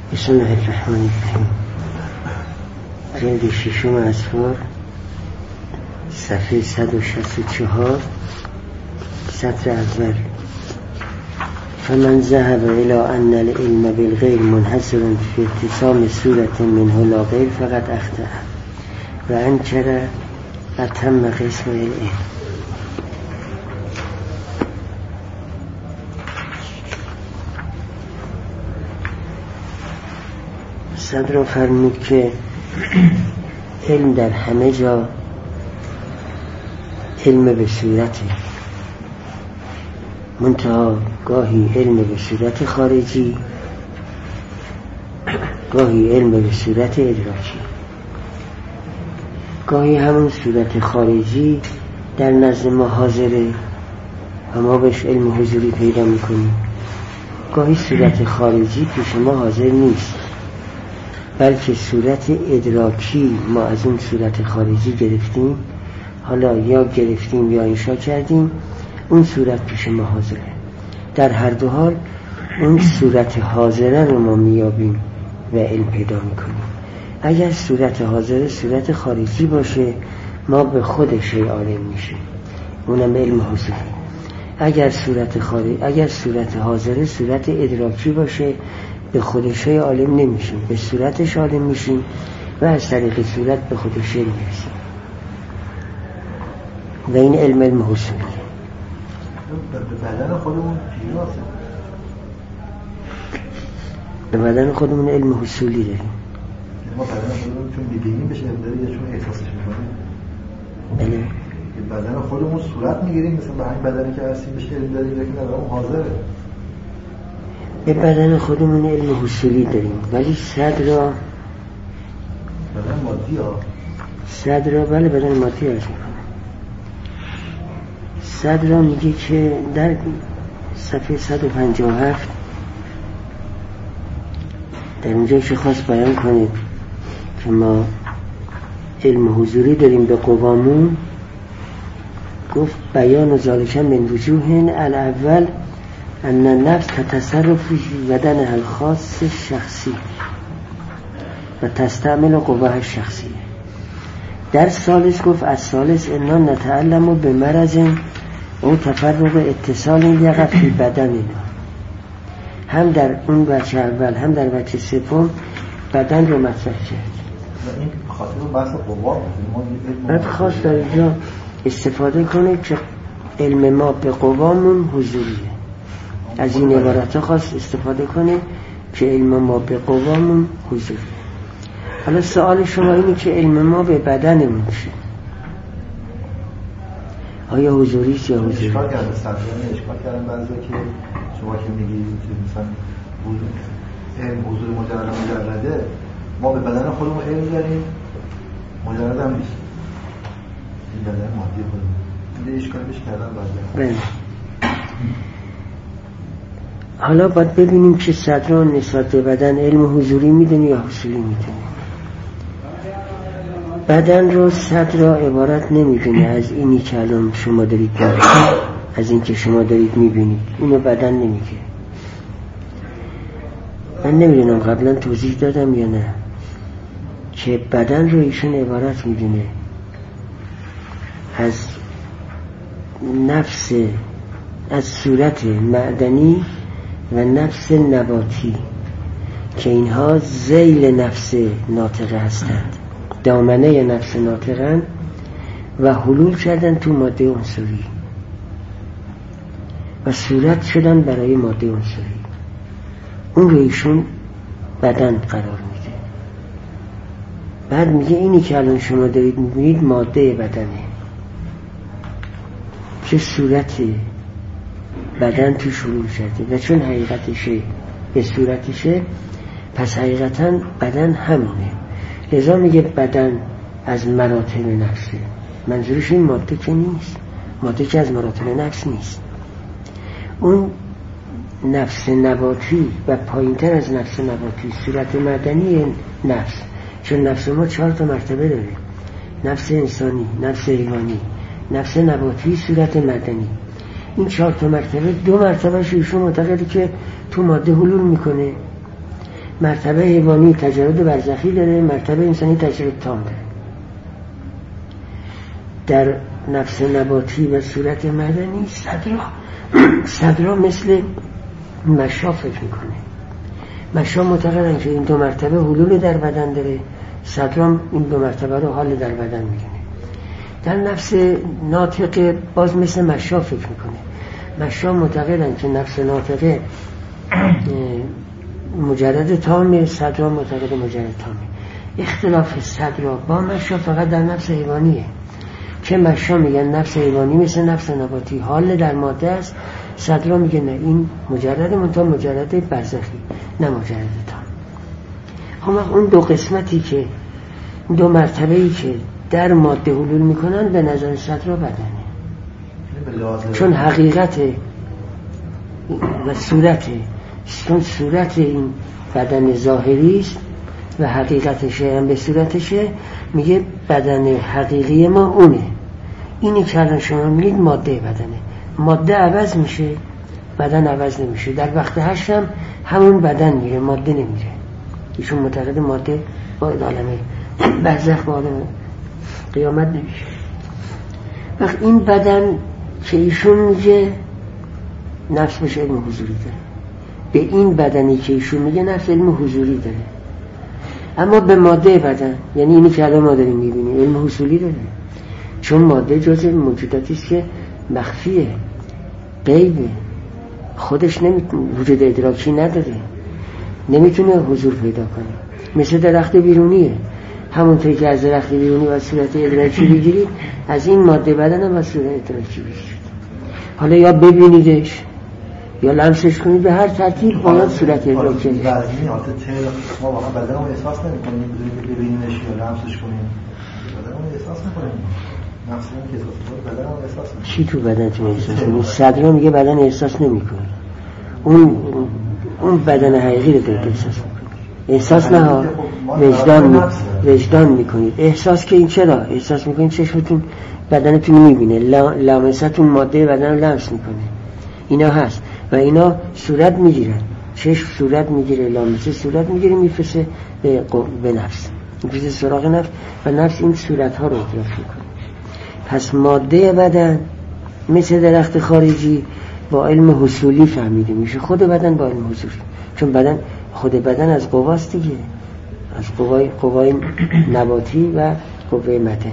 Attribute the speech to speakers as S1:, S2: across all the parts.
S1: بسم الله الرحمن الرحیم. جلد ششم اسفار، صفحه 164، سطر اول. فمن ذهب الى ان العلم بالغیب منحصر فی اتصام صورت منه لا غیر فقط اخطأ و انکر اتم قسم العلم. صدر فرمود که علم در همه جا علم به صورته، منتها گاهی علم به صورت خارجی، گاهی علم به صورت ادراکی. گاهی همون صورت خارجی در نزد ما حاضره و ما بهش علم حضوری پیدا میکنیم، گاهی صورت خارجی پیش ما حاضر نیست، بلکه صورت ادراکی ما از اون صورت خارجی گرفتیم، حالا یا گرفتیم یا انشا کردیم، اون صورت پیش ما حاضره. در هر دو حال اون صورت حاضره رو ما میابیم و علم پیدا میکنیم. اگر صورت حاضره صورت خارجی باشه ما به خود شیء عالم میشیم، اونم علم حضوری. اگر صورت حاضره صورت ادراکی باشه به خود شیء عالم نمیشیم، به صورتش عالم میشیم و از طریق صورت به خود شیء میرسیم و این علم حضوریه.
S2: به بدن خودمون پیراسه،
S1: به بدن خودمون علم حصولی داریم.
S2: ما بدن خودمون چون میبینیم بشه داره یا چون احساسش میکنیم؟
S1: بله.
S2: به بدن خودمون صورت میگیریم، مثلا به همین بدنی که هستیم بشه علم داریم، لیکن نظرمون حاضره.
S1: به بدن خودمون علم حصولی داریم، ولی صدر را
S2: بدن مادی ها،
S1: صدر را بله بدن مادی هست. صدر را میگه که در صفحه 157 در اونجا که خواست بیان کنه که ما علم حضوری داریم به قوامون، گفت بیان و ذالک من وجوه الاول ان النفس تتصرف فی بدنها الخاص الشخصی و تستعمل قوه الشخصی. در ثالث گفت از ثالث انا نتعلم به مرض او تفرق اتصال یقع فی بدننا. هم در اون بچه اول هم در بچه سوم بدن رو مطرح کرد.
S2: این خاطر بحث قوا بود.
S1: بعد خواست در اینجا استفاده کنه که علم ما به قوامون حضوریه. از این عبارت خواست استفاده کنه که علم ما به قوامون حضوریه. حالا سوال شما اینه که علم ما به بدنمون چیه؟ آیا حضوریست یا حضوری؟
S2: اشکال کردن بعضی که شما که میگید مثلا علم حضور مجرده، ما به بدن خودمون علم داریم، مجرد هم نیست، این بدن مادی خودمون. این اشکال بهش کردن بعضی.
S1: بله. حالا باید ببینیم که صدر نسبت به بدن علم حضوری میدونی یا حصولی میدونی. بدن رو صدر عبارت نمیدونه از اینی که الان شما دارید میبینید، از این که شما دارید میبینید، اینو بدن نمیگه. من نمیدونم قبلا توضیح دادم یا نه که بدن رو ایشون عبارت میدونه از نفس، از صورت معدنی و نفس نباتی که اینها ذیل نفس ناطقه هستند، دامنه نفس ناطقن و حلول کردن تو ماده عنصری و صورت شدن برای ماده عنصری. اون رو ایشون بدن قرار میده. بعد میگه اینی که الان شما دارید میبینید ماده بدنه که صورت بدن تو شروع شده و چون حقیقتشه به صورتشه، پس حقیقتا بدن همونه. لذا میگه بدن از مراتب نفسه. منظورش این ماده که نیست، ماده که از مراتب نفس نیست. اون نفس نباتی و پایینتر از نفس نباتی صورت مدنی نفس، چون نفس ما 4 مرتبه داره: نفس انسانی، نفس حیوانی، نفس نباتی، صورت مدنی. این 4 مرتبه 2 مرتبهش ایشون معتقده که تو ماده حلول میکنه مرتبه حیوانی تجرد برزخی داره، مرتبه انسانی تجرد تام داره. در نفس نباتی و صورت مدنی صدرا مثل مشا فکر میکنه. مشا معتقدن که این دو مرتبه حلول در بدن داره، صدرا این دو مرتبه رو حال در بدن میدونه. در نفس ناطقه باز مثل مشا فکر میکنه. مشا معتقدن که نفس ناطقه مجرد تامه، صدرا معتقد مجرد تامه. اختلاف صدرا با مشا فقط در نفس حیوانیه که مشا میگن نفس حیوانی مثل نفس نباتی حال در ماده است، صدرا میگه نه این مجرد منتها مجرد برزخی نه مجرد تام. اما اون دو قسمتی که دو مرتبه‌ای که در ماده حلول میکنن به نظر صدرا بدنه، چون حقیقت و صورت این بدن ظاهری است و حقیقتشه هم به صورتشه. میگه بدن حقیقی ما اونه. اینی که الان شما میگید ماده بدنه، ماده عوض میشه بدن عوض نمیشه. در وقت هشت هم همون بدن میره ماده نمیره. ایشون معتقد ماده با عالمه برزخ با عالمه قیامت نمیشه. وقت این بدن که ایشون میگه نفس بشه علم حضوری داره، به این بدنی که ایشون میگه نفس علم حضوری داره. اما به ماده بدن یعنی اینی که الان ما داریم میبینیم علم حصولی داره، چون ماده جزء موجوداتی است که مخفیه، غیبه، خودش وجود ادراکی نداره، نمیتونه حضور پیدا کنه. مثل درخت بیرونیه، همونطوری که از درخت بیرونی و صورت ادراکی بگیرید از این ماده بدن هم و صورت ادراکی بگیرید. حالا یا ببینیدش یا لمسش کنید، به هر ترتیب باید صورت ادراکی
S2: ما واقعا بدنمو احساس نمی‌کنیم، ببینیمش یا لمسش کنیم بدنمو احساس نکنیم. نفسمون که بدنمو احساس نمی‌کنه.
S1: چی تو بدنتون احساس کنید؟ صدرا میگه بدن احساس نمی‌کنه. اون بدن حقیقی رو داره احساس می‌کنه. احساس نه، وجدان می‌کنید. احساس که این چرا احساس می‌کنید؟ چشمتون بدنتون می‌بینه، لمستون ماده بدن رو لمس می‌کنه. اینا هست و اینا صورت میگیرن، چشم صورت میگیره، لامسه صورت میگیره، میفرسه به نفس، میفرسه سراغ نفس و نفس این صورت ها رو ادراک میکنه. پس ماده بدن مثل درخت خارجی با علم حصولی فهمیده میشه، خود بدن با علم حصولی، چون بدن خود بدن از قواست دیگه، از قوای نباتی و قوه مدنی.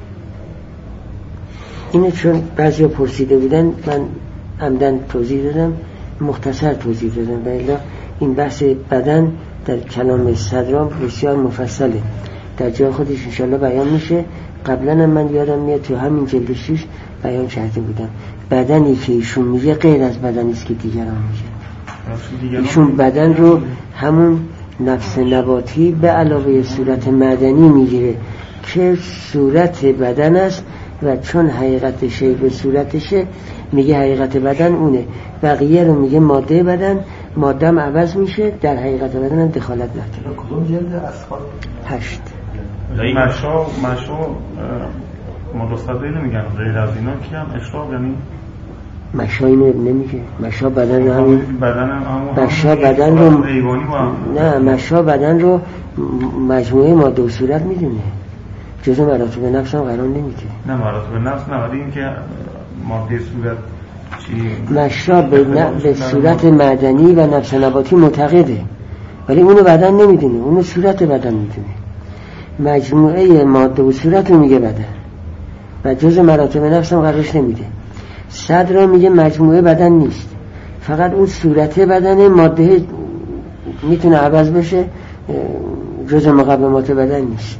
S1: اینه چون بعضی ها پرسیده بودن من عمدن توضیح دادم، مختصر توضیح دادم، ولی این بحث بدن در کلام صدرام بسیار مفصله، در جای خودش انشاءالله بیان میشه. قبلا من یادم میاد تو همین جلد 6 بیان کرده بودم بدنی که ایشون میگه غیر از بدنی است که دیگران میگه. ایشون بدن رو همون نفس نباتی به علاوه صورت مدنی میگیره که صورت بدن است و چون حقیقتشه به صورتشه میگه حقیقت بدن اونه، بقیه رو میگه ماده بدن، ماده هم عوض میشه، در حقیقت بدن هم دخالت نکنه.
S2: کدوم جلد اصفار؟
S1: 8.
S3: مشا مدرسته نمیگن، غیر از اینا که هم اشراق، یعنی
S1: مشا اینو نمیگه، مشا بدن رو همین مشا بدن رو نه، مشا بدن رو مجموعه ماده و صورت میدونه، جزء مراتب نفس هم قرار نمیده.
S3: نه مراتب نفس نه، ولی این که ماده صورت چی
S1: مشا به صورت معدنی و نفس نباتی معتقده، ولی اونو بدن نمیدونه، اونو صورت بدن میدونه. مجموعه ماده و صورت رو میگه بدن و جزء مراتب نفس هم قرارش نمیده. صدر میگه مجموعه بدن نیست، فقط اون صورت بدن، ماده میتونه عوض بشه، جزء مقومات بدن نیست.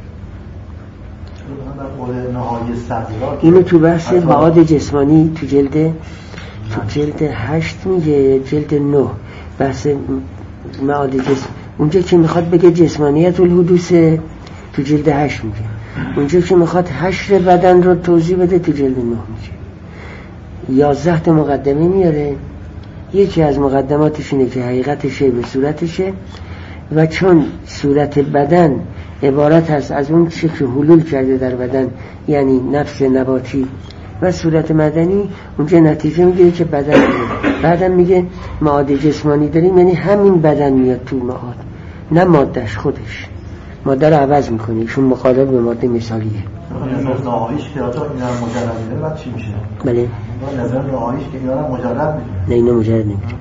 S1: اینو تو بحث معاد جسمانی تو جلد 8 میگه، جلد 9 بحث معاد جسم، اونجا که میخواد بگه جسمانیت الحدوث تو جلد 8 میگه، اونجا که میخواد حشر بدن رو توضیح بده تو جلد 9 میگه. 11 تا مقدمه میاره، یکی از مقدماتش اینه که حقیقتشه به صورتشه و چون صورت بدن عبارت هست از اون چیزی که حلول کرده در بدن، یعنی نفس نباتی و صورت مدنی اونجا نتیجه میگیره که بدن میگه. بعدم میگه معاد جسمانی داریم، یعنی همین بدن میاد تو معاد، نه مادهش خودش. ماده رو عوض میکنه، ایشون مقابل به ماده مثالیه.
S2: نهاییش که آتا اینا رو مجرد میدونه بعد چی میشه؟
S1: بله
S2: نظر نهاییش که اینا رو مجرد میدونه.
S1: نه اینا مجرد نمیدونه.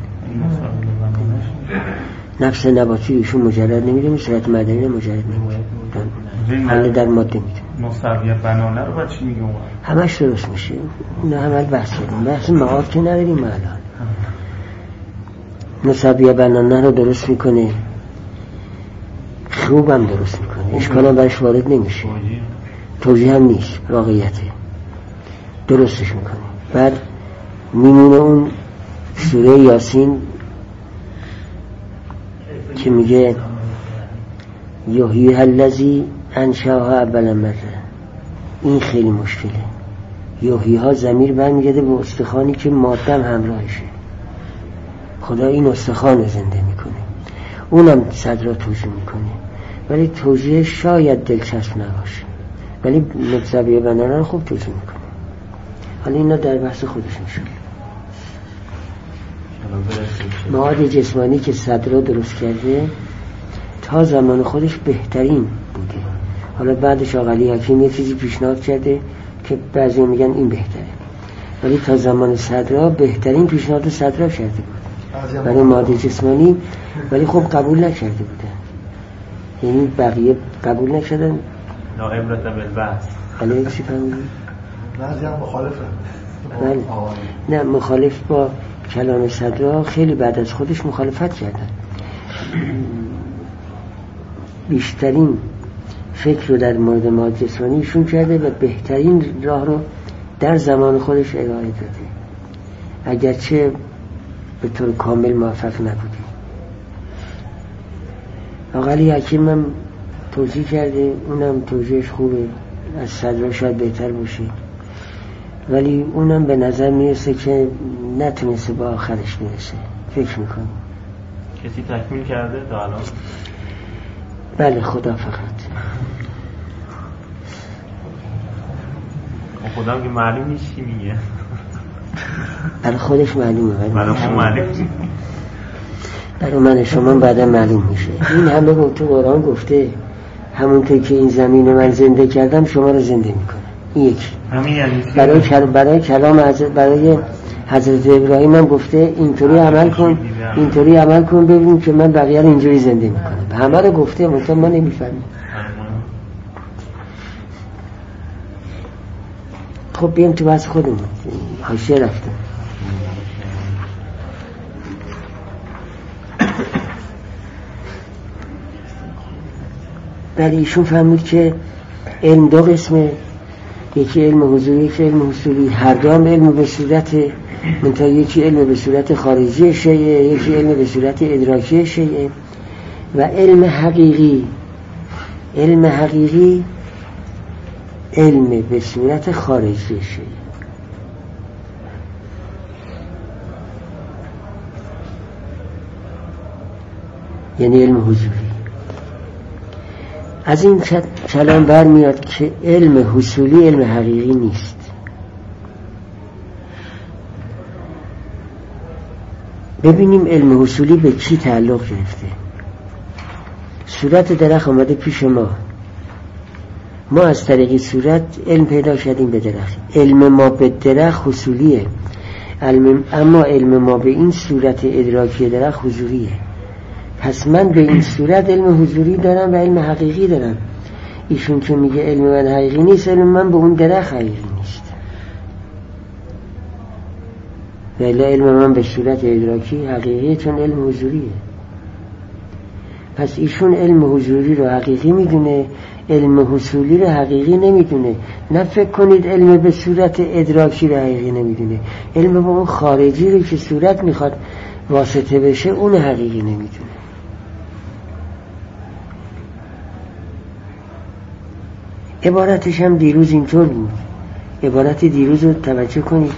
S1: نفس نباتی ایشون مجرد نمیدونه، صورت مدنی رو مجرد نمیدونه، حالا در ماده میدونه.
S3: مصوی بنانه رو بعد چی میگه اون؟
S1: همش درست میشه. نه همه بحث کردیم، بحث معاد که نداریم الان. مصوی بنانه رو درست میکنه، خوبم درست میکنه، اشکالم برش وارد نمیشه، توجیه هم نیست، واقعیته، درستش میکنه. بعد میمونه اون سوره یاسین که میگه یحیی الذی انشأها اول مره. این خیلی مشکله. یحیی ها ضمیر برمیگرده به استخوانی که مادم همراهشه. خدا این استخوان رو زنده میکنه، اونم صدر توجیه میکنه، ولی توجیه شاید دلچسب نباشه، ولی مصوی بنانه رو خوب توجیه میکنه. حالا اینا در بحث خودش میشه. معاد جسمانی که صدر رو درست کرده تا زمان خودش بهترین بوده. حالا بعدش آقلی حکیم یه چیزی پیشنهاد کرده که بعضی میگن این بهتره، ولی تا زمان صدر بهترین پیشنهاد صدر کرده بود برای معاد جسمانی، ولی خب قبول نکرده بودن، یعنی بقیه قبول نکردن.
S4: لا عبرت بالبحث.
S1: حالا چی فهمیدی؟
S2: بعضی هم مخالفه.
S1: نه مخالف با کلام صدر خیلی بعد از خودش مخالفت کردن. بیشترین فکر رو در مورد معاد جسمانی ایشون کرده و بهترین راه رو در زمان خودش ارائه داده، اگرچه به طور کامل موفق نبوده. آقلی حکیم هم توجیه کرده، اونم توجیهش خوبه، از صدر شاید بهتر باشه، ولی اونم به نظر میرسه که نتونسته با آخرش میرسه. فکر میکنم
S4: کسی تکمیل کرده تا الان؟
S1: بله خدا فقط.
S4: خدا که معلوم نیست چی میگه.
S1: برای خودش معلومه،
S4: برای خود معلوم نیست،
S1: برای من شما بعدا معلوم میشه. این همه با تو قرآن گفته همونطور که این زمین من زنده کردم شما رو زنده میکنه. این یکی.
S4: همین یعنی
S1: برای کلام برای حضرت ابراهیم هم گفته اینطوری عمل کن، اینطوری عمل کن ببین که من بقیه رو اینجوری زنده میکنم. همه رو گفته، منتها ما نمیفهمیم. خب بیام تو بحث خودمون. حاشیه رفتم. ولی ایشون فهمید که علم دو قسمه، یکی علم حضوری، یکی علم حصولی. هر دو هم علم به صورت منتها یکی علم به صورت خارجی شیء، یکی علم به صورت ادراکی شیء. و علم حقیقی، علم حقیقی علم به صورت خارجی شیء. یعنی علم حضوری. از این کلام برمیاد که علم حصولی علم حقیقی نیست. ببینیم علم حصولی به کی تعلق گرفته. صورت درخت آمده پیش ما از طریق صورت علم پیدا کردیم به درخت. علم ما به درخت حصولیه، اما علم ما به این صورت ادراکی درخت حضوریه. پس من به این صورت علم حضوری دارم و علم حقیقی دارم. ایشون که میگه علم من حقیقی نیست، علم من به اون درخت حقیقی نیست، ولی علم من به صورت ادراکی حقیقیه، چون علم حضوریه. پس ایشون علم حضوری رو حقیقی میدونه، علم حصولی رو حقیقی نمیدونه. نه فکر کنید علم به صورت ادراکی رو حقیقی نمیدونه، علم به اون خارجی رو که صورت میخواد واسطه بشه اون حقیقی نمیدونه. عبارتش هم دیروز اینطور بود. عبارت دیروز رو توجه کنید،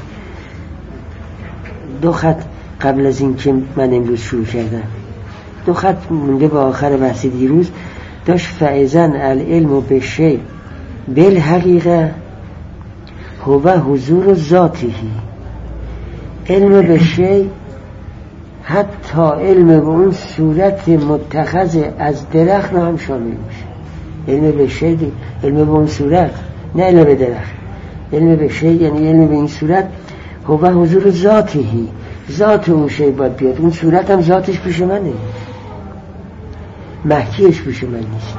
S1: 2 خط قبل از این که من امروز شروع کردم، 2 خط مونده به آخر بحث دیروز. داشت فعزن العلم به شیء بالحقیقه هو حضور ذاته. علم به شی حتی علم به اون صورت متخذ از درخت رو هم شامل میشه. علم به شی علم به اون صورت، نه علم به درخت. علم به شی یعنی علم به این صورت. هو حضور ذاتهی، ذات اون شی باید بیاد. اون صورت هم ذاتش پیش منه، محکیش پیش من نیست.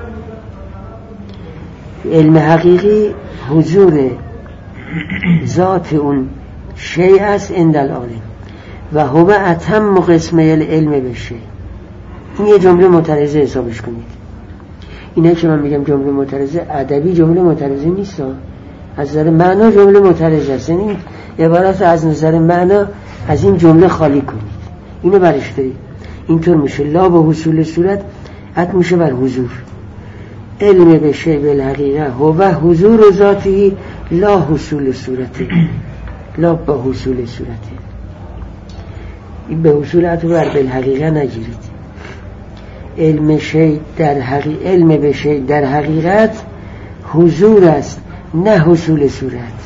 S1: علم حقیقی حضور ذات اون شی است عند العالم و هو اتم قسمه العلم به شی. این یه جمله معترضه حسابش کنید. اینه که من میگم جمله معترضه ادبی جمله معترضه نیست، از نظر معنا جمله معترضه است. یعنی عبارت از نظر معنا از این جمله خالی کنید، اینو برش دارید. اینطور میشه لا به حصول صورت عطف میشه بر حضور. علم به شی بالحقیقه هو حضور ذاتی لا حصول صورته، لا به حصول صورته. این به حصول عطف بر بالحقیقه نگیرید. علم شی در علم به شی در حقیقت حضور است، نه حصول صورت.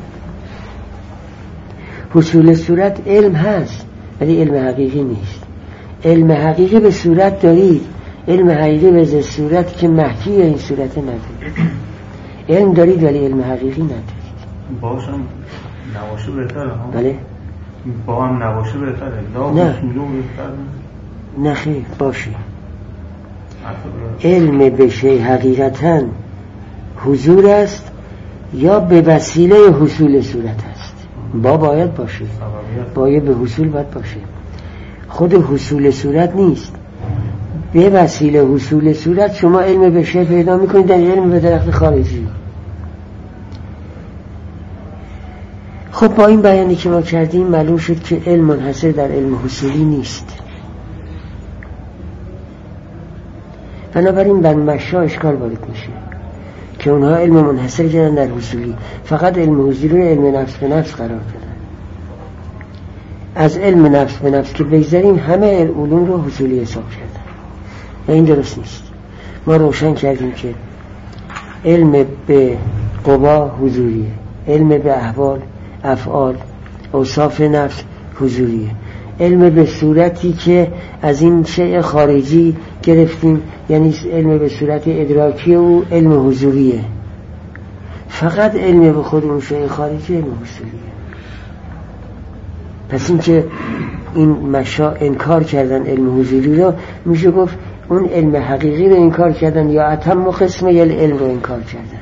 S1: حصول صورت علم هست ولی علم حقیقی نیست. علم حقیقی به صورت دارید، علم حقیقی به صورت که محکی این صورت ندارید. علم دارید ولی علم حقیقی ندارید.
S3: باشم نباشه بهتره ها؟
S1: بله؟
S3: با هم نباشه بهتره؟
S1: نه نه خیلی باشه. علم به شی حقیقتاً حضور است یا به وسیله حصول صورت است. باید باشه، باید به حصول باید باشه. خود حصول صورت نیست، به وسیله حصول صورت شما علم به شی پیدا میکنید در علم به درخت خارجی. خب با این بیانی که ما کردیم معلوم شد که علم منحصر در علم حصولی نیست. بنابراین بر مشا اشکال وارد میشه که اونها علم منحصر کردن در حصولی، فقط علم حضوری رو علم نفس به نفس قرار دادن. از علم نفس به نفس که بگذاریم همه علوم رو حصولی حساب کردن و این درست نیست. ما روشن کردیم که علم به قوا حضوریه، علم به احوال افعال اوصاف نفس حضوریه، علم به صورتی که از این شیء خارجی گرفتیم یعنی علم به صورت ادراکی او علم حضوریه. فقط علم به خود اون شیء خارجی علم حضوریه. پس این که این مشا انکار کردن علم حضوری رو میشه گفت اون علم حقیقی رو انکار کردن یا اتم قسمه یا علم رو انکار کردن.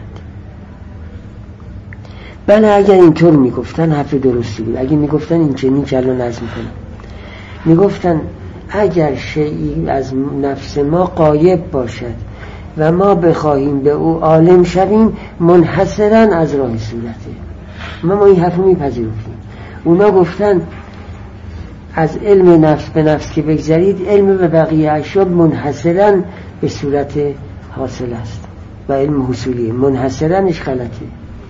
S1: بله اگر اینطور میگفتن حرف درستی بود. اگر میگفتن این چنین که الان نظم کنم، میگفتن اگر شیئی از نفس ما غایب باشد و ما بخواهیم به او عالم شویم منحصرا از راه صورته، ما این حرف رو میپذیرفتیم. اونا گفتن از علم نفس به نفس که بگذارید علم به بقیه اشیاء منحصرا به صورت حاصل است و علم حصولیه، منحصرانش غلطه.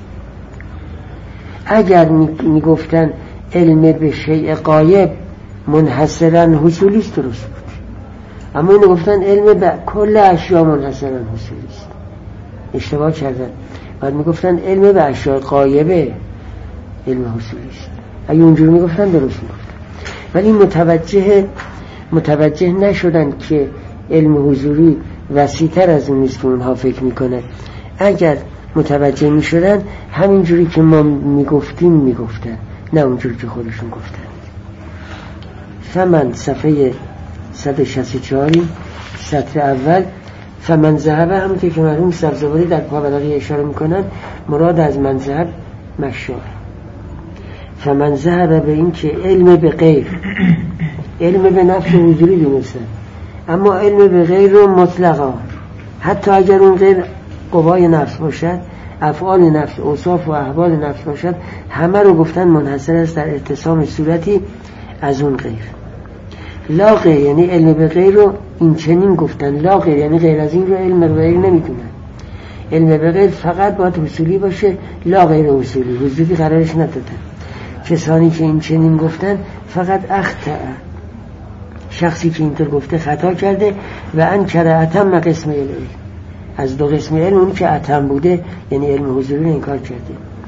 S1: اگر میگفتن علم به شیء غایب منحصرا حصولی است درست بود، اما اینو گفتن علم به کل اشیاء منحصرا حصولی است، اشتباه کردن. بعد میگفتن علم به اشیاء غایبه علم حصولی است. اگه اونجوری میگفتن درست میگفتن، ولی متوجه نشدن که علم حضوری وسیع‌تر از اون نیست که اونها فکر میکنن. اگر متوجه میشدن همینجوری که ما میگفتیم میگفتن، نه اونجوری که خودشون گفتن. فمن صفحه 164 سطر اول فمن ذهب، همونطور که مرحوم سبزواری در پابلغی اشاره میکنن مراد از من ذهب مشار. فمن ذهب به این که علم به غیر، علم به نفس حضوری دونستن، اما علم به غیر رو مطلقا حتی اگر اون غیر قوای نفس باشد، افعال نفس، اوصاف و احوال نفس باشد، همه رو گفتن منحصر است در اتصام صورتی از اون غیر. لا غیر یعنی علم به غیر رو این چنین گفتن، لا غیر یعنی غیر از این رو علم به غیر نمیدونن. علم به غیر فقط باید حصولی باشه، لا غیر حصولی، حضوری قرارش ندادن. کسانی که این چنین گفتن فقط اخطأ، شخصی که اینطور گفته خطا کرده و انکر اتم قسم علم، از دو قسم علم اونی که اتم بوده یعنی علم حضوری رو انکار کرده.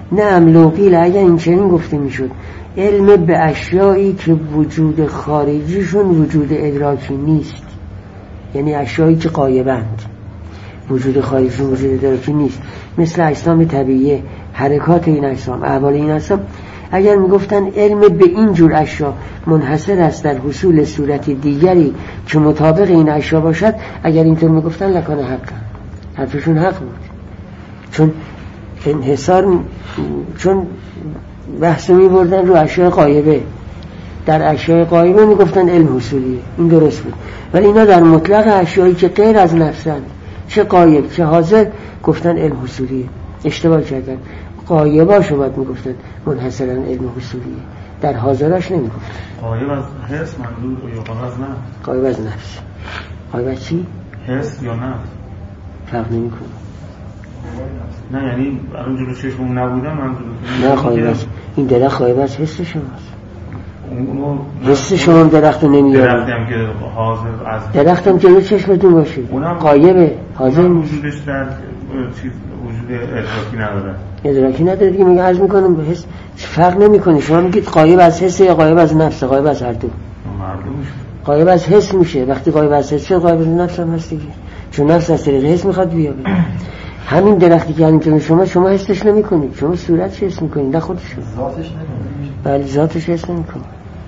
S1: نه لوقیل اگر این چنین گفته میشد علم به اشیایی که وجود خارجیشون وجود ادراکی نیست، یعنی اشیایی که غایبند وجود خارجیشون وجود ادراکی نیست، مثل اجسام طبیعیه، حرکات این اجسام، احوال این اجسام، اگر میگفتن علم به این جور اشیا منحصر است در حصول صورت دیگری که مطابق این اشیا باشد، اگر اینطور میگفتن لکان حقا، حرفشون حق بود. چون انحصار، چون بحث میبردن رو اشیاء غایبه، در اشیاء غایبه میگفتن علم حصولیه، این درست بود. ولی اینا در مطلق اشیایی که غیر از نفسن، چه غایب چه حاضر، گفتن علم حصولیه. اشتباه کردن. غایباشو باید میگفتن منحصرا علم حصولیه، در حاضراش نمیگفتن.
S3: غایب از حس منظور یا غایب از نفس؟
S1: غایب از نفس. غایب از چی؟
S3: حس یا نفس
S1: فرق نمیکنه.
S3: نه یعنی الان جلو چشمون نبودن منظور
S1: نه غایب از این درخت غایب از حس شماست. حس شما درخت رو نمیاره.
S3: درختی هم که حاضر از
S1: درخت هم جلو چشمتون باشه غایبه، حاضر نیست.
S3: وجودش در چیز وجود ادراکی نداره.
S1: ادراکی نداره دیگه. میگه عرض میکنم به حس فرق نمیکنه. شما میگید غایب از حس یا غایب از نفس؟ غایب از هر دو. غایب از حس میشه. وقتی غایب از حس شد غایب از نفس هم هست دیگه، چون نفس از طریق حس میخواد بیابه. همین درختی که همین شما حسش نمیکنید، شما صورتش حس میکنید، نه خودش.
S2: ذاتش نمیکنید.
S1: بله ذاتش حس نمیکنید.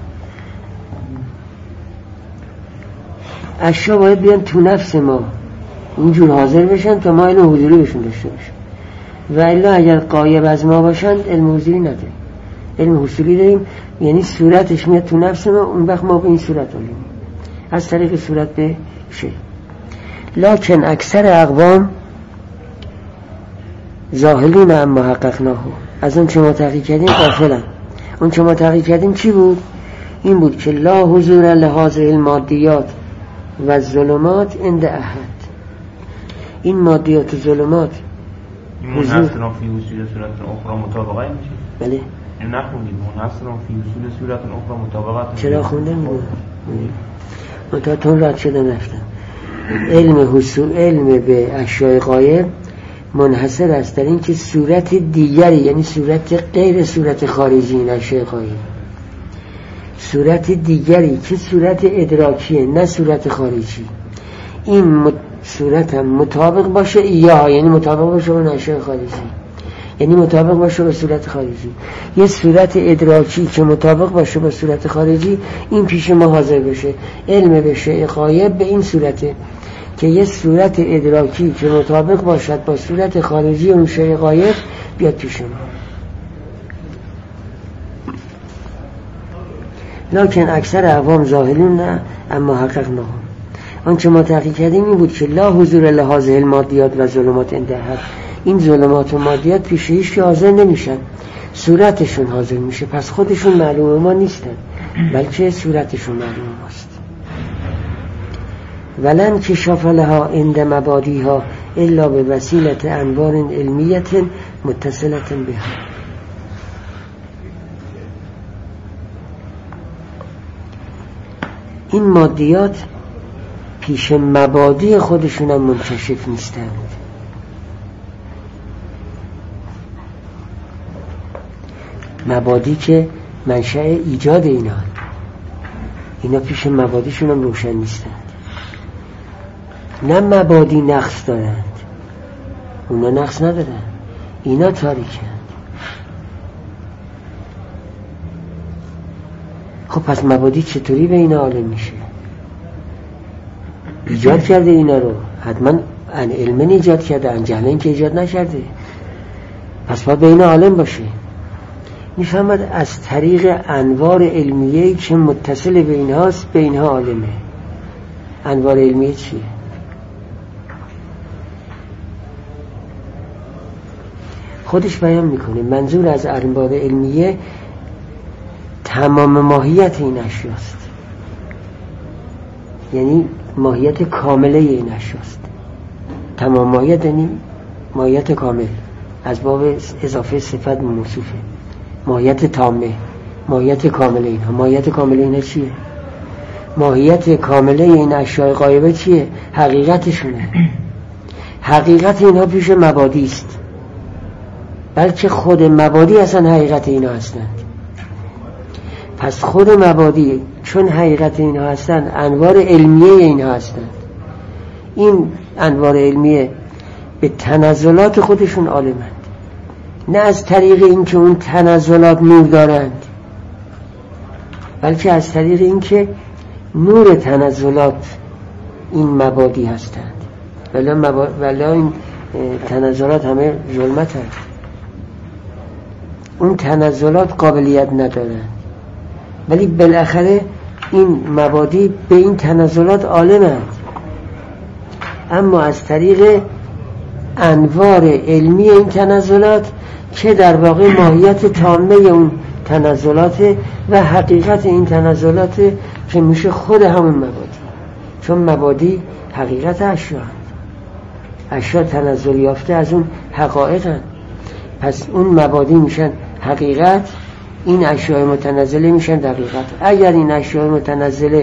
S1: اشیا باید بیان تو نفس ما اینجور حاضر بشن تا ما علم حضوری بهشون داشته باشن، و الا اگر غایب از ما باشن علم حضوری نداریم، علم حصولی داریم. یعنی صورتش میاد تو نفس ما، اون وقت ما به این صورت علیم از طریق صورت به شی. لکن اکثر اقوام ظاهرین اما حققناه، از اون چه ما تحقیق کردیم غافلن. اون چه ما تحقیق کردیم چی بود؟ این بود که لا حضور لهذه المادیات و ظلمات عند احد. این مادیات و ظلمات
S4: منحصر فی وجود صورت اخرى مطابقه میشه.
S1: بله
S4: این نخوندید منحصر فی وجود صورت اخرى مطابقت.
S1: چرا خوندن بود؟ متاتون رد شدن رفتن. علم به اشیاء غایب منحصر است در این که صورت دیگری، یعنی صورت غیر صورت خارجی این اشیاء غایب، صورت دیگری که صورت ادراکیه نه صورت خارجی، این صورت هم مطابق باشه، یعنی مطابق باشه با اشیاء خارجی، یعنی مطابق باشه با صورت خارجی. یه صورت ادراکی که مطابق باشه با صورت خارجی، این پیش ما حاضر بشه. علم به شیء غایب به این صورته که یه صورت ادراکی که مطابق باشد با صورت خارجی اون شیء غایب بیاد پیش ما. لکن اکثر عوام ظاهرین نه اما حققناه. آنچه ما تحقیق کردیم این بود که لا حضور لهذه المادیات و ظلمات عند احد. این ظلمات و مادیات پیش هیچ که حاضر نمیشن، صورتشون حاضر میشه. پس خودشون معلوم ما نیستن، بلکه صورتشون معلوم ماست. ولن کشاف لها عند مبادیها الا به وسیلت انوار علمیت متصلت بها. این مادیات پیش مبادی خودشون هم منکشف نیستند. مبادی که منشأ ایجاد اینا پیش مبادیشون هم روشن نیستند. نه مبادی نقص دارند، اونا نقص ندارند، اینا تاریکند. خب پس مبادی چطوری به اینا عالم میشه؟ ایجاد کرده اینا رو، حتما ان علمن ایجاد کرده، ان جهلن که ایجاد نکرده. پس باید به اینا عالم باشه. میفهمد از طریق انوار علمیه‌ای که متصل به اینهاست به اینها عالمه. انوار علمیه چیه؟ خودش بیان میکنه. منظور از انوار علمیه تمام ماهیت این اشیاست، یعنی ماهیت کامله این اشیاست. تمام ماهیت یعنی ماهیت کامل، از باب اضافه صفت موصوفه. ماهیت تامه، ماهیت کامله اینها. ماهیت کامله اینها چیه؟ ماهیت کامله این اشیاء غایبه چیه؟ حقیقتشونه. حقیقت اینها پیش مبادی است. بلکه خود مبادی اصلا حقیقت اینا هستند. پس خود مبادی چون حقیقت اینها هستند، انوار علمیه اینها هستند. این انوار علمیه به تنزلات خودشون عالمند، نه از طریق اینکه اون تنزلات نور دارند، بلکه از طریق اینکه نور تنزلات این مبادی هستند. ولی این تنزلات همه ظلمت هست. اون تنزلات قابلیت ندارند، ولی بالاخره این مبادی به این تنزلات عالمند، اما از طریق انوار علمی این تنزلات که در واقع ماهیت تامه اون تنزلات و حقیقت این تنزلات که میشه خود همون مبادی. چون مبادی حقیقت اشیا تنزل یافته از اون حقایقن. پس اون مبادی میشن حقیقت، این اشیاء متنزله میشن دقیقت. اگر این اشیاء متنزله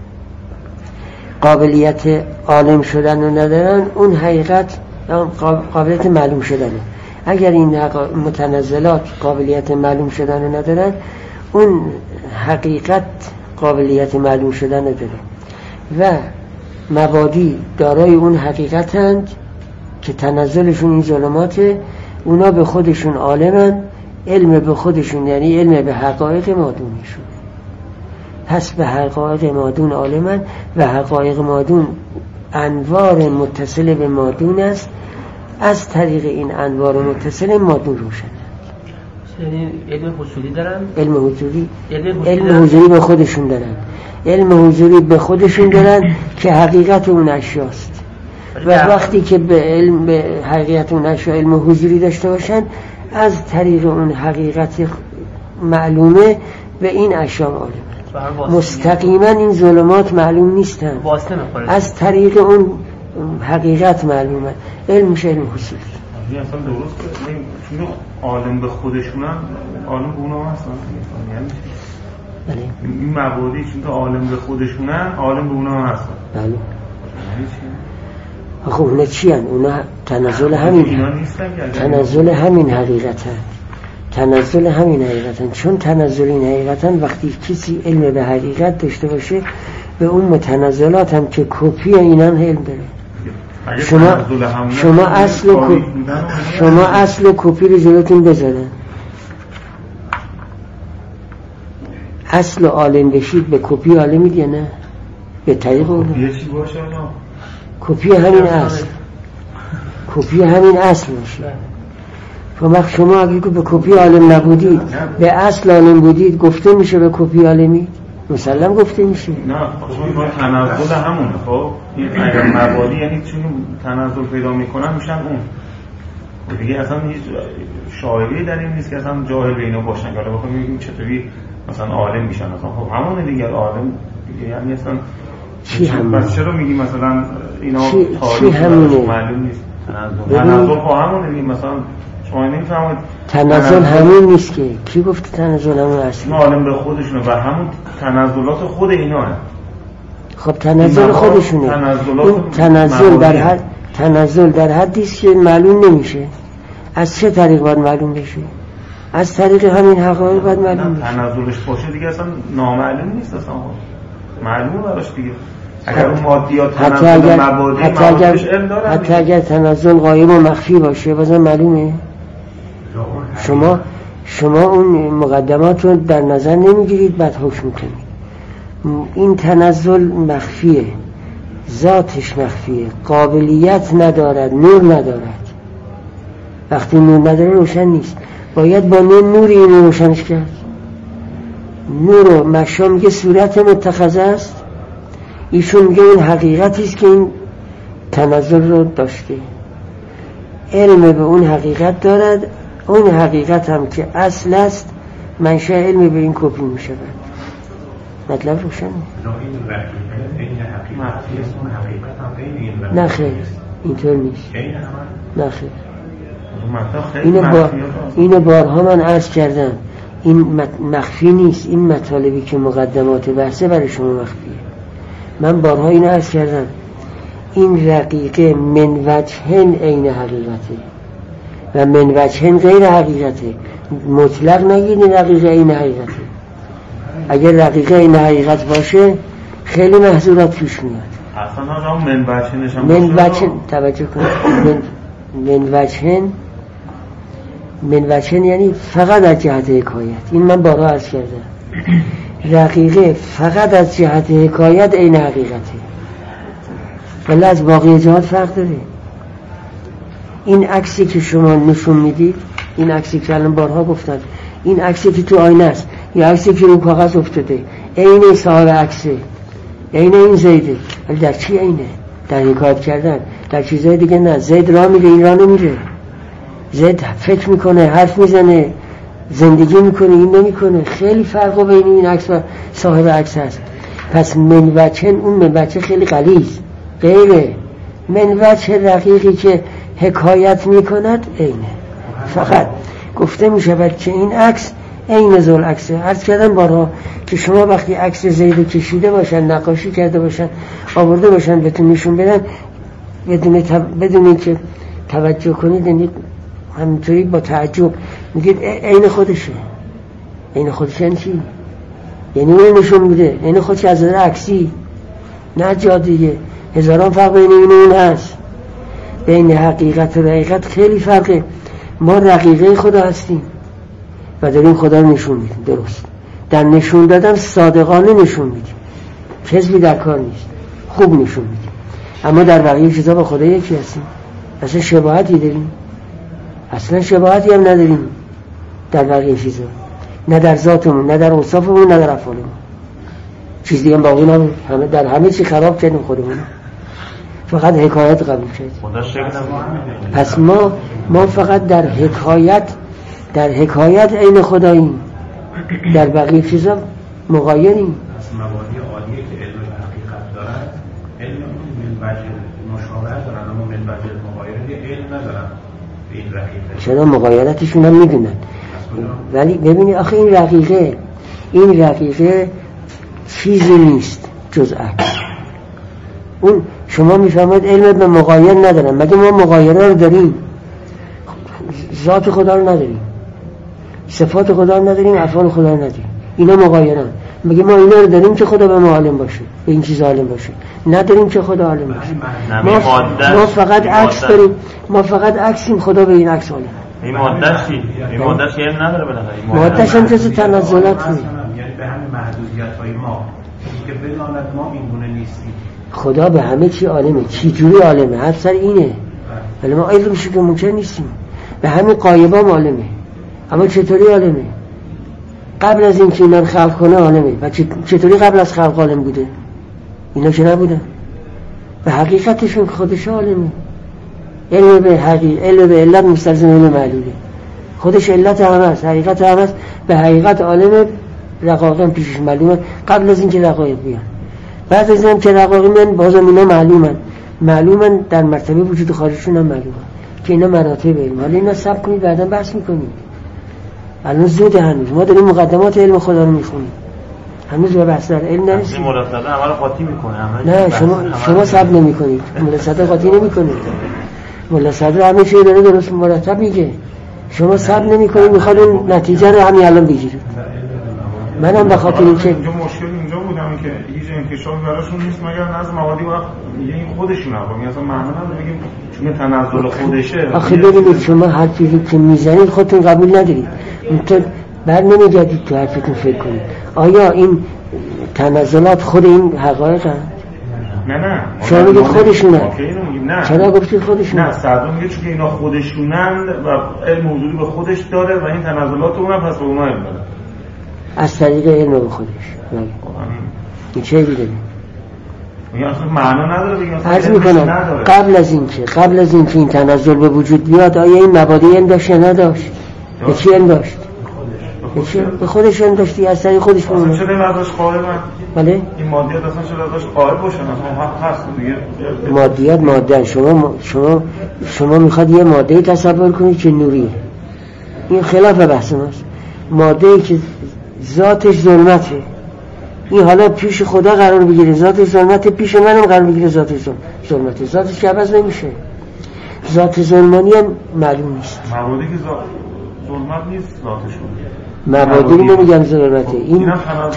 S1: قابلیت عالم شدن رو ندارن، اون حقیقت قابلیت معلوم شدنه. اگر این متنزلات قابلیت معلوم شدن رو ندارن، اون حقیقت قابلیت معلوم شدن نداره. و مبادی دارای اون حقیقتند که تنزلشون این ظلماته، اونا به خودشون عالمن، علم به خودشون یعنی علم به حقایق مادونشون. پس به حقایق مادون عالمن و حقایق مادون انوار متصل به مادون است. از طریق این انوار متصل مادون روشن.
S5: یعنی علم حضوری دارن؟
S1: علم حضوری به خودشون دارن. علم حضوری به خودشون دارن که حقیقت اون اشیاست. و وقتی که به حقیقت اون اشیا علم حضوری داشته باشن، از طریق اون حقیقت معلومه به این اشیا عالمه. مستقیما این ظلمات معلوم نیستن، از طریق اون حقیقت معلومه. علم میشه علم حضوری.
S3: این اصلا درست چون عالم به خودشونن، عالم به اونا هستن.
S1: بله.
S3: این مبادی چون تو عالم به خودشونن، عالم به اونا هستن.
S1: بله. خب اونا چی هن؟ اونا تنزل همین حقیقتن. تنزل همین حقیقتن. چون تنزل این حقیقتن، وقتی کسی علم به حقیقت داشته باشه، به اون متنزلات هم که کپی اینان علم داره. شما اصل کپی رو جلوتون بذارن. اصل عالم بشید به کپی عالمید یا نه؟ به طریق اون کپی همین اصل، کپی همین اصل باشه. وقت شما اگه به کپی عالم نبودید، به اصل عالم بودید، گفته میشه به کپی عالمید؟ مسلم گفته میشه.
S3: نه خب تنزل همونه. خب این اگر مبادی یعنی چون تنزل پیدا میکنن میشن اون دیگه. اصلا هیچ شایعه‌ای در این نیست که اصلا جاهل به اینا باشن. حالا بخوام بگیم چطوری مثلا عالم میشن. اصلا خب همونه دیگه. عالم دیگه یعنی اصلا
S1: چی همونه؟
S3: بس چرا میگیم مثلا اینا تاریخ معلوم نیست؟ تنزل خب همونه دیگه. مثلا شما نمیفهمید
S1: تنزل همین نیست که. کی گفت تنزل همون اصلی؟
S3: عالم به خودشونه و همون تنزلات خود اینا هست.
S1: خب تنزل خودشونه. این تنزل در حدی است که معلوم نمیشه. از چه طریق باید معلوم بشه؟ از طریق همین حقایق باید معلوم بشه.
S3: تنزلش باشه دیگه اصلا نامعلوم نیست اصلا. معلومه براش دیگه. اگر اون مادیات تنزل مبادی
S1: حتی اگر تنزل غایب و مخفی باشه بازم معلومه. شما اون مقدمات رو در نظر نمیگیرید، بعد حکم کنید. این تنزل مخفیه، ذاتش مخفیه، قابلیت ندارد، نور ندارد. وقتی نور نداره روشن نیست. باید با نوری اینو روشنش کرد. نور و مشا میگه صورت متخذه است، ایشون میگه این حقیقتی است که این تنزل رو داشته. علم به اون حقیقت دارد، اون حقیقت هم که اصل است منشأ علم به این کپی میشه. مطلب روشن؟ نه خیر، اینطور نیست. نه خیر. اینو بارها من عرض کردم. این مخفی نیست. این مطالبی که مقدمات بحثه برای شما مخفیه. من بارها اینو عرض کردم. این رقیقه من وجهن عین حقیقته. و من وجهن غیر حقیقته. مطلق نگیرین رقیقه این حقیقته. اگر رقیقه این حقیقت باشه خیلی محظورات پیش میاد.
S3: اصلا هم من وجهنش هم
S1: من وجهن توجه کنید. من وجهن یعنی فقط از جهت حکایت. این من بارها عرض کردم. رقیقه فقط از جهت حکایت این حقیقته، ولی از باقی جهات فرق داره. این عکسی که شما نشون میدید، این عکسی که الان بارها گفتم، این عکسی که تو آینه است یا عکسی که رو کاغذ افتاده، عین صاحب عکسه، عین این زیده، ولی در چی عینه؟ در حکایت کردن. در چیزهای دیگه نه. زید راه میره، این راه نمیره. زید فکر میکنه، حرف میزنه، زندگی میکنه، این نمیکنه. خیلی فرق بین این عکس و صاحب عکس هست. پس من وجه، اون من وجه خیلی غلیظ، غیره. من وجه رقیقی که حکایت میکند اینه. فقط گفته میشود که این عکس عین ذل عکسه. عرض کردم بارها که شما وقتی عکس زیدو کشیده باشن، نقاشی کرده باشن، آورده باشن بهتون نشون بدن، بدون که توجه کنید، یعنی همینطوری با تعجب میگید عین خودشه. عین خودشه یعنی چی؟ یعنی اون نشون میده عین خودش از نظر عکسی، نه جادیه. هزاران فرق بین این و اون هست. بین حقیقت و رقیقت خیلی فرقه. ما رقیقه خدا هستیم و داریم خدا رو نشون میدیم. درست. در نشون دادن صادقانه نشون میدیم، کذبی در کار نیست، خوب نشون میدیم. اما در بقیه چیزا با خدا یکی هستیم. اصلا شباهتی داریم؟ اصلا شباهتی هم نداریم در بقیه چیزا، نه در ذاتمون، نه در اوصافمون، نه در افعالمون. چیز دیگه باقی نمون. همه در همه چی خراب کردیم خودمون، فقط حکایت قبول کردیم. پس ما فقط در حکایت عین خداییم، در بقیه چیزا مغایریم.
S4: پس مبادی عالیه که علم حقیقت دارن، علم من وجه مشابهت دارن، اما من وجه مغایرت علم ندارن به این رقیقه.
S1: چرا؟ مغایرتشون هم میدونن. ولی ببینی آخه این رقیقه چیزی نیست جز عکس. اون شما میفهمید علم به مغایر ندارن، مگه ما مغایره رو داریم؟ ذات خدا رو نداریم، صفات خدا رو نداریم، افعال خدا رو نداریم. اینا مغایرن. مگه ما اینا رو داریم که خدا به ما عالم باشه، به این چیز عالم باشه؟ نداریم که خدا عالم باشه. ما فقط عکس داریم، ما فقط عکسیم، خدا به این عکس عالم.
S3: این ماده‌ش چی؟ این ماده‌ش علم نداره بالاخره.
S1: ماده‌ش هم جز تنزلات نیست.
S4: یعنی به همین محدودیت‌های ما که بداند ما این گونه نیستیم.
S1: خدا به همه چی عالمه. چی جوری عالمه؟ حدسر اینه. ولی ما علم میشه که ممکن نیستیم. به همین غایبا عالمه. اما چطوری عالمه؟ قبل از این که اینا خلق کنه عالمه. و چطوری قبل از خلق عالم بوده؟ اینا که نبودن. به حقیقتشون خودش عالمه. علم به حقیقت، علم به علت مستلزم علم معلوله. خودش علت همه است، حقیقت همه است. به حقیقت عالم رقایق هم پیشش معلومه قبل از این که رقایق بیان. بعد از این که رقایق میان بازم اینا معلومن در مرتبه وجود خارجشون هم معلومه که اینا مراتب علم. حالا اینا صبر کنید بعدا بحث میکنیم. الان زوده، هنوز ما داریم مقدمات علم خدا رو میخونیم، هنوز به بحث در علم نرسیدیم.
S3: این مرتبه همه رو قاطی میکنه.
S1: نه شما صبر نمیکنید، مولا صدر قاطی نمیکنید. مولا صدر همه چیز داره درست مرتب میگه، شما صبر نمیکنید، میخواد اون نتیجه رو همین الان بگیرید. منم به خاطر اینکه
S3: اینجا مشکل اینجا بودم که هیچ انکشافی براشون نیست مگر نظم موادی وقت میگه این خودشون هم میگه اصلا معنا نداره بگیم چون تنزل خودشه.
S1: آخه ببینید شما هر چیزی که میزنید خودتون قبول ندارید، اینطور بر نمیگردید تو حرفتون فکر کنید آیا این تنزلات خود این حقایق هست؟
S3: نه
S1: شما میگید خودشونن.
S3: نه
S1: چرا گفتید خودشونن؟
S3: نه صدر میگه چون اینا خودشونن و علم وجودی به خودش داره و این تنزلات اونم پس به اونها علم داره
S1: از طریق علم به خودش. این چه دیگه؟
S3: میگه اصلا معنا نداره بگیم اصلا
S1: عرض میکنم قبل از اینکه این تنزل به وجود بیاد آیا این مبادی علم داشت یا نداشت؟ به چی علم داشت؟ به خودش علم داشتی از طریق خودش
S3: اصلا
S1: بمونه.
S3: چرا این ازش قائبن؟
S1: بله؟
S3: این مادیات اصلا چرا ازش قائب باشن؟ اصلا هست دیگه
S1: مادیات ماده. شما میخواد یه ماده تصور کنید که نوریه. این خلاف بحث ماست. ماده‌ای که ذاتش ظلمته، این حالا پیش خدا قرار بگیره ذاتش ظلمته، پیش منم قرار بگیره ذاتش ظلمته، ذاتش که عوض نمیشه. ذات ظلمانی هم معلوم نیست.
S3: مبادی که ظلمت نیست ذاتشون،
S1: مبادی نمیگم ظلمته، این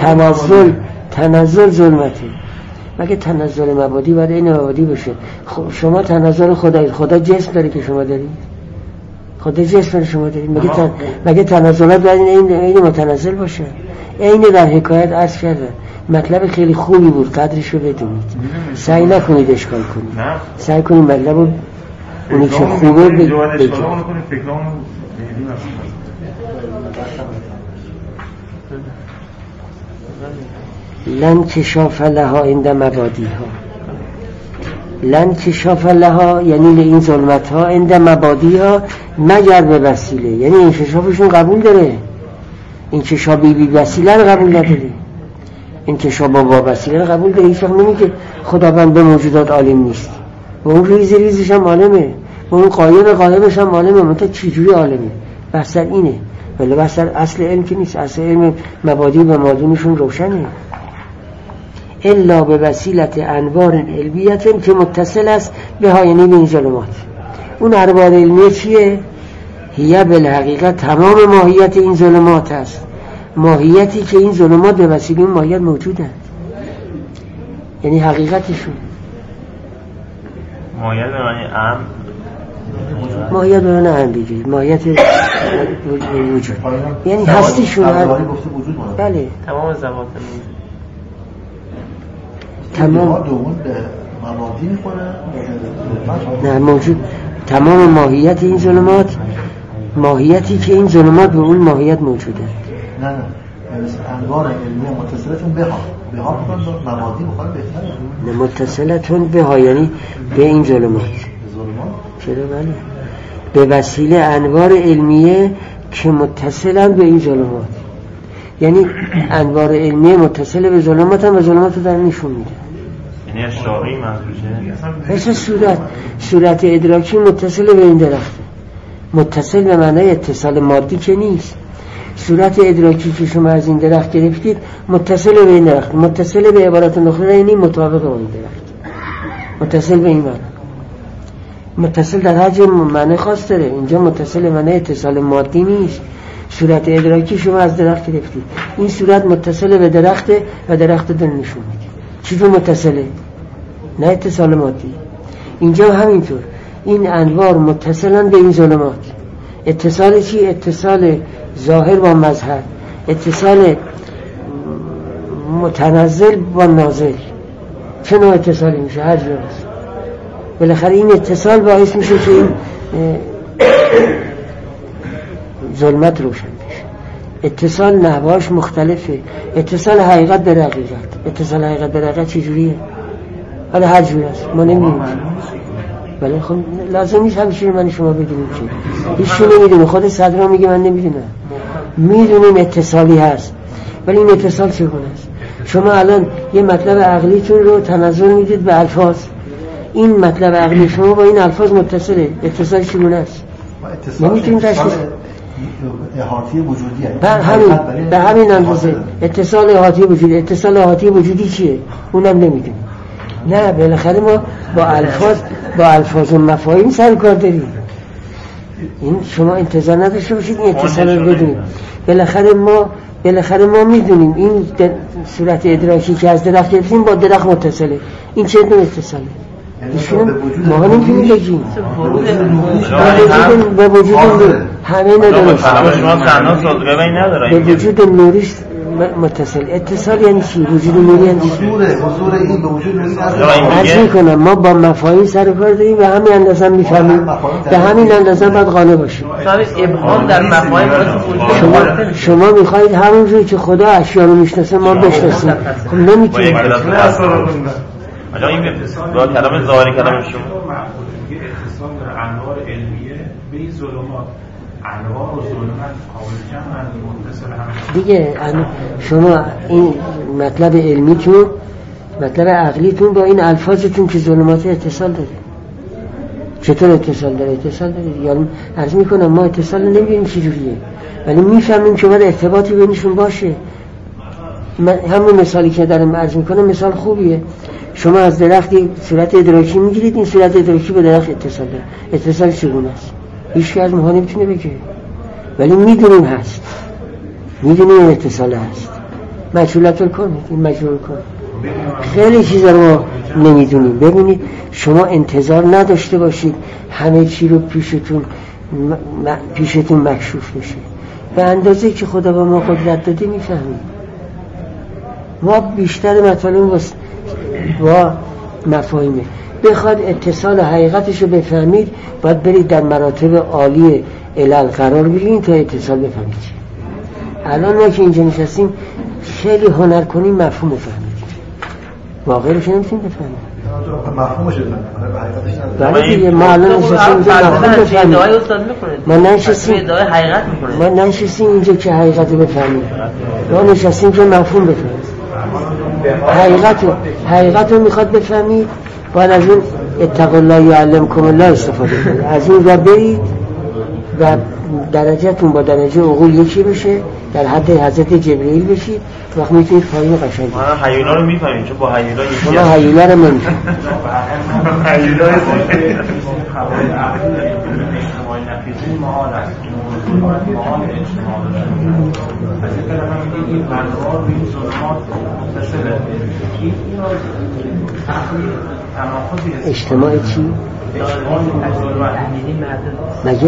S1: تنزل ظلمته. مگه تنزل مبادی باید این مبادی بشه؟ شما تنزل خدا جسم داره که شما دارید؟ خدا جسم داره شما دارید؟ مگه تنزلات باید این متنزل باشه؟ اینه در حکایت عرض کرده. مطلب خیلی خوبی بود، قدرشو بدونید، سعی نکنید اشکال کنید، سعی کنید مطلب اونی که خوبه بگید. لن کشاف لها عند مبادیها، لن کشاف لها یعنی این ظلمت ها عند مبادیها مگر به وسیله، یعنی انکشافشون قبول داره، انکشاف بی وسیله رو قبول نداره، انکشاف با وسیله رو قبول داره. هیچ وقت نمیگه خداوند به موجودات عالم نیست، و اون ریزش هم عالمه، و اون قایبش هم عالمه، منتها چجوری عالمه؟ بحث اینه، ولی بحث اصل علم که نیست، اصل علم مبادی و مادونشون روشنه. الا به وسیلت انوار علمیت که متصل است به ها، یعنی به این ظلمات. اون انوار علمیه چیه؟ هیه بالحقیقت تمام ماهیت این ظلمات است، ماهیتی که این ظلمات به وسیله این ماهیت موجودند، یعنی حقیقتشون.
S6: ماهیت به معنی اهم،
S1: ماهیت به معنی اهم بگیرید، ماهیت وجود یعنی هستیشون. بله
S5: تمام ذوات
S1: تمام
S2: دومون به مبادی میخوره،
S1: نه موجود تمام ماهیت این ظلمات، ماهیتی که این ظلمات به اون ماهیت موجوده.
S2: نه انوار علمی متصلتون به ها بکن مبادی بخواه بهتره.
S1: نه متصلتون به ها یعنی به این ظلمات. چرا؟ بله به وسیله انوار علمیه که متصلن به این ظلمات، یعنی انوار علمیه متصل به ظلمات هم و ظلمات رو در نشون میده.
S6: یعنی اشراقی منظورشه؟
S1: مثل صورت ادراکی متصل به این درخته، متصل به معنی اتصال مادی که نیست. صورت ادراکی که شما از این درخت گرفتید متصل به این درخت، متصل به عبارت نخره اینی مطابق با این درخت، متصل به این معنی، متصل در هر معنی خاص داره. اینجا متصل به معنی اتصال مادی نیست. صورت ادراکی شما از درخت گرفتید، این صورت متصل به درخته و درخت دل نشون میده. چیزو متصله، نه اتصال مادی. اینجا همینطور این انوار متصلن به این ظلمات. اتصال چی؟ اتصال ظاهر با مظهر، اتصال متنزل با نازل. چه نوع اتصالی میشه؟ هر جاست. بالاخره این اتصال باعث میشه که این ظلمت روشن بشه. اتصال نحواش مختلفه. اتصال حقیقت به حقیقت، اتصال حقیقت به حقیقت چی جوریه؟ حالا هر جوری است، ما نمیدونیم. ولی خب لازم نیست همیشه من شما بدونیم که هیچ چی نمیدونه. خود صدرا میگه من نمیدونم. میدونیم اتصالی هست، ولی این اتصال چگونه است؟ شما الان یه مطلب عقلیتون رو تنزل میدید به الفاظ، این مطلب عقلی شما با این الفاظ متصله، اتصال چگونه است؟ نمیتونیم تشخیص.
S2: احاطه وجودیه
S1: به همین اندازه اتصال احاطه وجودی. اتصال احاطه وجودی چیه؟ اونم نمیدونیم. نه بالاخره ما با الفاظ و مفاهیم سر کار داریم. این شما انتظار نداشته باشید این اتصال رو بدونیم. بالاخره ما میدونیم این صورت ادراکی که از درخت گرفتیم با درخت متصله. این چه نوع اتصاله؟ ما نمیتونیم بگیم به وجود همه ندارست، به وجود نوریش متصل. اتصال یعنی چی؟ وجود نوری یعنی چی؟
S2: حضور این به وجود نوری
S1: عرض میکنم ما با مفاهیم سر کار داریم و همین اندازه میفهمیم، به همین اندازه باید قانع باشیم.
S5: ابهام در مفاهیم
S1: شما میخواید همون جوری که خدا اشیا رو میشناسه ما بشناسیم، خب نمیتونیم.
S6: حالا این با کلام ظاهری کلام شما
S4: اتصال در انوار علمیه به این ظلمات، انوار و ظلمت قابل جمع متصل هم
S1: دیگه. شما این مطلب علمیتون، مطلب عقلیتون با این الفاظتون که ظلمات اتصال داره. چطور اتصال داره؟ اتصال داره یعنی عرض میکنم ما اتصال نمیدونیم چی جوریه، ولی میفهمیم که باید ارتباطی بینشون باشه. من همون مثالی که دارم عرض میکنم مثال خوبیه. شما از درختی صورت ادراکی میگیرید، این صورت ادراکی به درخت اتصال داره. اتصال چگونه است؟ هیچ از ماها نمیتونه بگه، ولی میدونیم هست، میدونیم این اتصال هست. مجهولت الکون، این مجهول کن. خیلی چیزا رو ما نمیدونیم. ببینید شما انتظار نداشته باشید همه چی رو پیشتون مکشوف بشه. به اندازه که خدا به ما قدرت داده میفهمیم. ما بیشتر مطالب با مفاهیمه. بخواد اتصال حقیقتش رو بفهمید باید برید در مراتب عالی علل قرار بگیرید تا اتصال بفهمید. الان ما که اینجا نشستیم خیلی هنر کنیم مفهوم بفهمید، واقعیش نمیتونیم بفهمیم.
S2: مفهومش بفهمیم.
S1: بله دیگه ما الان نشستیم اینجا مفهوم بفهمیم. ما نشستیم اینجا که حقیقت رو بفهمیم. ما نشستیم که مفهوم بفهمیم. حقیقت رو میخواد بفهمید باید از اون اتقوا الله یعلمکم الله استفاده کنید. از این را برید و درجهتون با درجه عقول یکی بشه، در حد حضرت جبرئیل بشید، وقت میتونید پایین قشنگ
S6: ما هیولا رو میفهمیم چون با هیولا یکی
S1: ما هیولا رو نمیفهمیم.
S3: هیولا
S1: اجتماع چی؟ مگه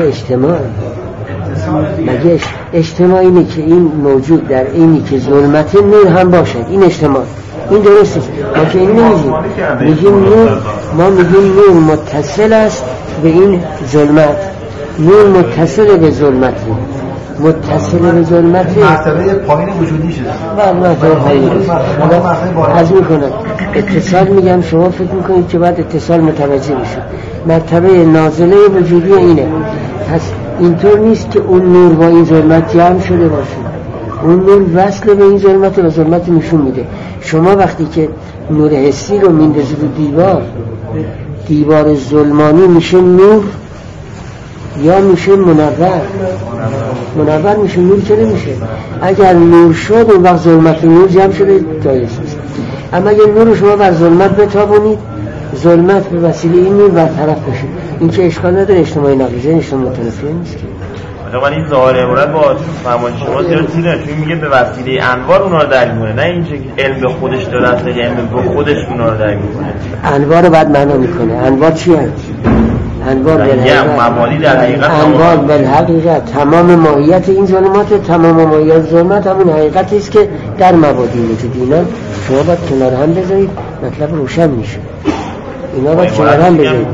S1: اجتماع اینه که این موجود در اینی که ظلمت نور هم باشد، این اجتماع، این درسته. ما که این میگیم نور، ما میگیم نور متصل است به این ظلمت، نور متصل به ظلمت، متصل به ظلمت
S2: مرتبه پایین وجودیشه.
S1: بله مرتبه پایین از میکنم اتصال. میگم شما فکر میکنید که باید اتصال متوجه بشه. مرتبه نازله وجودی اینه. پس اینطور نیست که اون نور با این ظلمت جمع شده باشه، اون نور وصل به این ظلمت و ظلمت نشون میده. شما وقتی که نور حسی رو میندازید رو دیوار ظلمانی میشه نور یا میشه منور میشه، نور که نمیشه. اگر نور شد اون وقت ظلمت نور جمع شده جایز است. اما اگر نور شما بر ظلمت بتابونید، ظلمت به وسیله این نور برطرف بشه، این که اشکال نداره. اجتماعی نقیزه اجتماعی متنفی نیست که
S6: من این ظاهر عبارت با فرمان شما زیاد طوله، چون میگه به وسیله انوار اونا رو درک میکنه، نه اینکه علم به خودش داره است، علم به خودش اونا رو درک میکنه.
S1: انوار رو بعد معنا میکنه. انوار چی هست؟ انوار بالحقیقت تمام ماهیت این ظلمات، تمام ماهیت ظلمت همون حقیقتی است که در مبادی وجود. اینا شما باید کنار هم بذارید، مطلب روشن میشه. اینا باید کنار هم بذارید.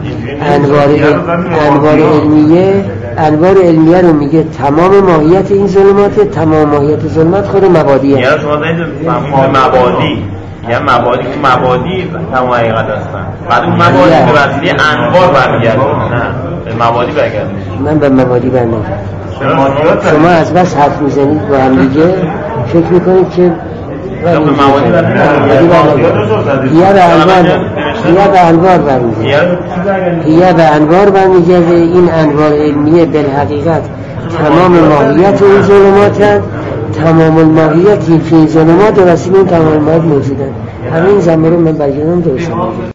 S1: انوار علمیه رو میگه تمام ماهیت این ظلمات، تمام ماهیت ظلمت خود مبادی هست.
S6: یعنی شما دارید مبادی، یعنی مبادی تمام حقیقت هستن. بعد اون مبادی به وسیله انوار برمیگرده. نه به مبادی برگرده. من به مبادی
S1: برمیگردم. شما از بس حرف میزنید با هم دیگه فکر میکنید که به مبادی به انوار برمیگرده. این انوار علمیه بالحقیقت تمام ماهیت این ظلمات هست. تمام الماهیتی که این ظلمات و وسیله این تمام الماهیت موجودن. همین زمان رو من برگردم درست